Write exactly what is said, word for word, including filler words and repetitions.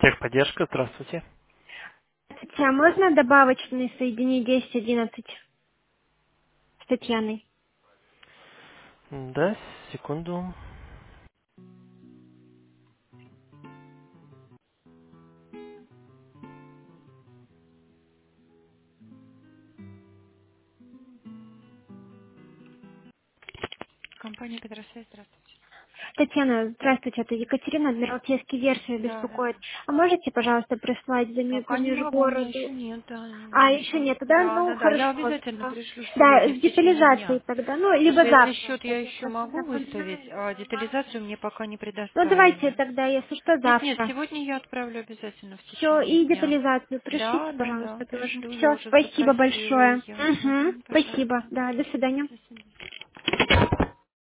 Техподдержка, здравствуйте. Здравствуйте, а можно добавочный соединить десять одиннадцать с Татьяной? Да, секунду. Компания Петросвязь, здравствуйте. Татьяна, здравствуйте, это Екатерина, Адмиралтейский версия Да, да, беспокоит. да. А можете, пожалуйста, прислать за по Пока не могу, у меня межгороду? еще нет, да, А, еще еще. нет, да? Да, Ну, да, да, я хорошо. обязательно Да, пришлю да, сегодня с в течение детализацией дня. тогда, ну, Потому либо что если завтра. счет Это я я еще просто могу напоминаю. выставить, а детализацию мне пока не Ну, давайте предоставили. тогда, если что, Нет, нет, завтра. сегодня я отправлю обязательно в Все, течение и дня. детализацию Да, пришлите, да, да, пожалуйста, тоже. пришлю, я Все, уже спасибо запросила большое. ее. Угу, Мгм, спасибо. пожалуйста. Да, до свидания. До свидания.